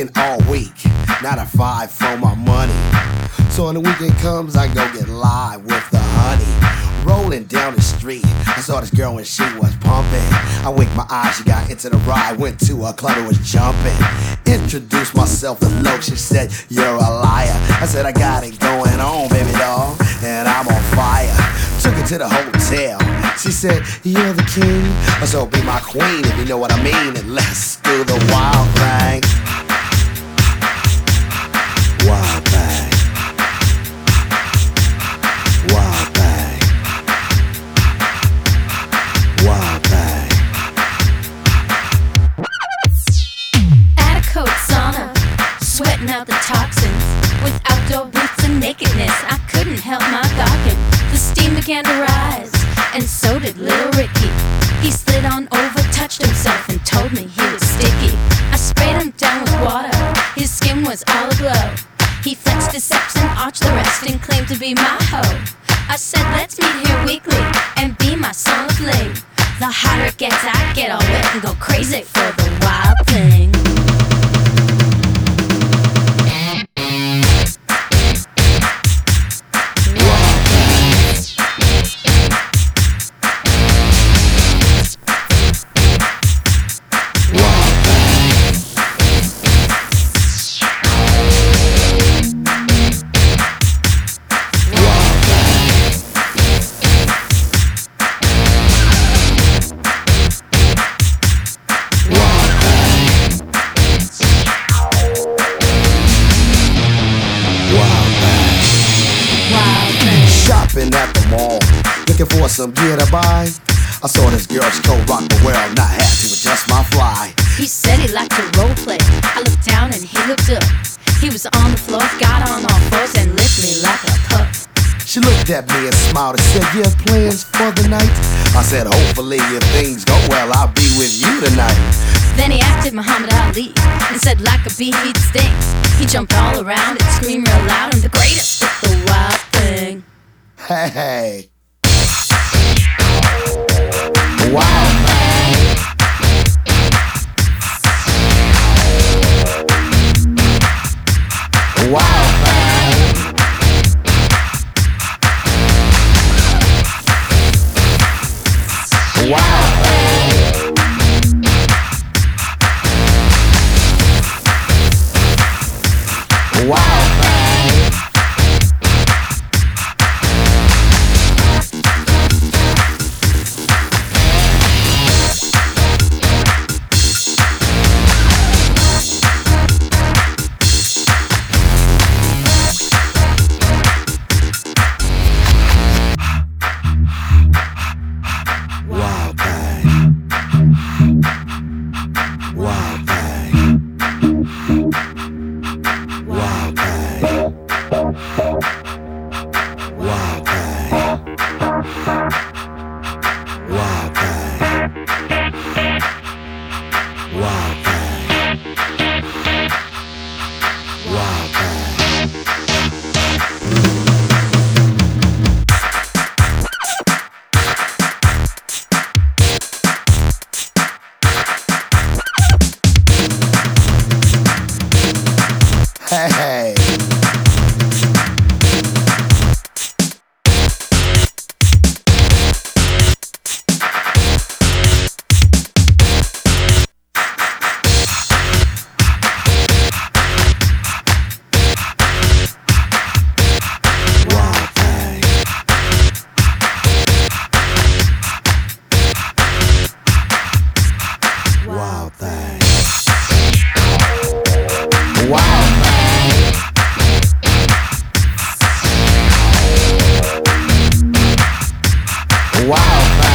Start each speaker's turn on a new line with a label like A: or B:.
A: working all week, 9 to 5 for my money. So when the weekend comes, I go get live with the honey. Rolling down the street, I saw this girl and she was pumping. I winked my eyes, she got into the ride, went to a club and was jumping. Introduced myself to Lo, she said, "You're a liar." I said, "I got it going on, baby doll, and I'm on fire." Took her to the hotel, she said, "You're the king, so be my queen if you know what I mean, and let's do the wild thing." Wild thing. Wild thing. Wild thing.
B: At a coat sauna, sweating out the toxins. With outdoor boots and nakedness, I couldn't help my gawking. The steam began to rise, and so did little Ricky. He slid on over, touched himself, and told me he was sticky. I sprayed him down with water, his skin was all aglow. He flexed his steps and arched the rest and claimed to be my hoe. I said, "Let's meet here weekly and be my son of Lee." The hotter it gets, I get all wet and go crazy for the wild thing.
A: Shopping at the mall, looking for some gear to buy. I saw this girl, she could rock the world, not happy with just my fly.
B: He said he liked to role play. I looked down and he looked up. He was on the floor, got on all fours and licked me like a pup.
A: She looked at me and smiled and said, "You have plans for the night?" I said, "Hopefully if things go well, I'll be with you tonight."
B: Then he acted Muhammad Ali and said like a bee he'd sting. He jumped all around and screamed real loud, "I'm the greatest with the wild thing."
A: Hey. Wow. Wow. Wow. Wow. Hey. Wild thing. Wow. Wow.